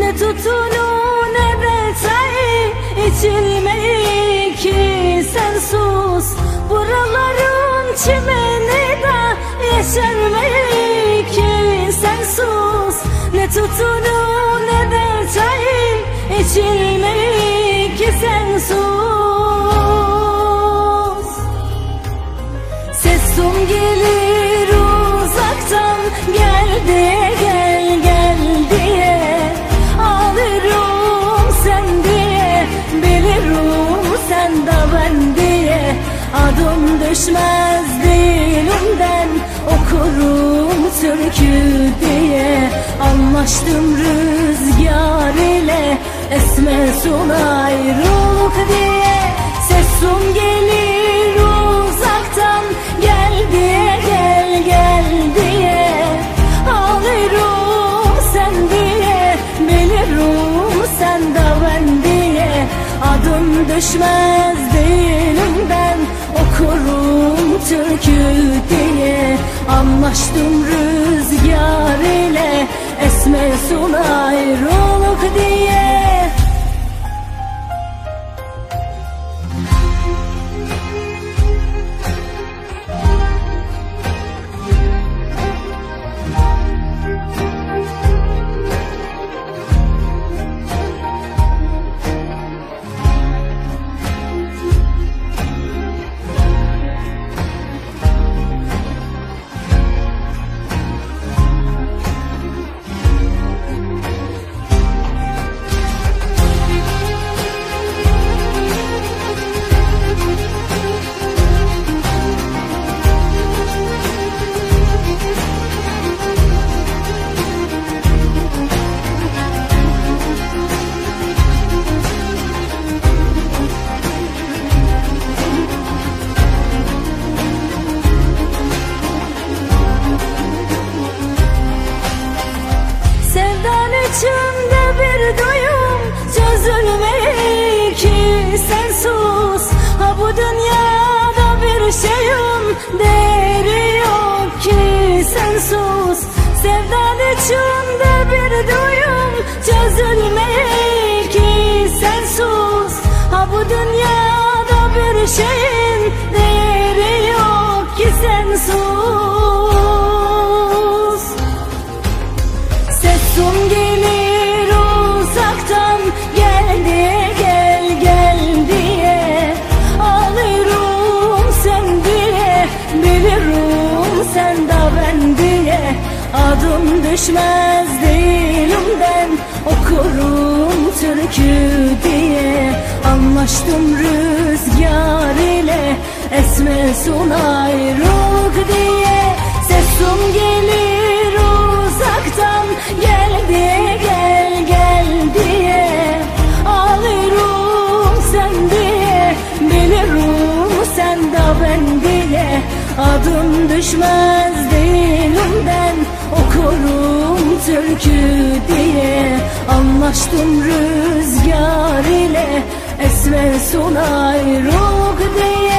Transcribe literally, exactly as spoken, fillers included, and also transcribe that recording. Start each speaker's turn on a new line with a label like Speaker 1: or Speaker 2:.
Speaker 1: Ne tutunu ne de çay içilmeyi ki sen sus. Buraların çimeni de yeşermeyi ki sen sus. Ne tutunu ne de çay içilmeyi ki sen sus. Sesim gelir uzaktan, gel diye, gel gel diye. Ağlarım sen diye, bilirim sen de ben diye. Adım düşmez dilimden, okurum türkü diye. Anlaştım rüzgar ile, esmesun ayrılık diye. Sesim gelir uzaktan, gel diye, gel gel diye. Ağlarım sen diye, bilirim sen de ben diye. Adım düşmez dilimden, okurum türkü diye. Anlaştım rüzgar ile, esmesun ayrılık diye. İçimde bir duyum çözülmeyi ki sen sus. Ha bu dünyada bir şeyim değeri yok ki sen sus. Sevdan içimde bir duyum çözülmeyi ki sen sus. Ha bu dünyada bir şeyin değeri yok ki sen sus. Sesim gelir uzaktan, gel diye, gel gel diye. Ağlarım sen diye, bilirim sen de ben diye. Adım düşmez dilimden, okurum türkü diye. Anlaştım rüzgar ile, esmesun ayrılık diye. Sesim gelir uzaktan, gel diye, gel gel diye. Ağlarım sen diye, bilirim sen de ben diye. Adım düşmez dilimden, okurum türkü diye. Anlaştım rüzgar ile, esmesun ayrılık diye.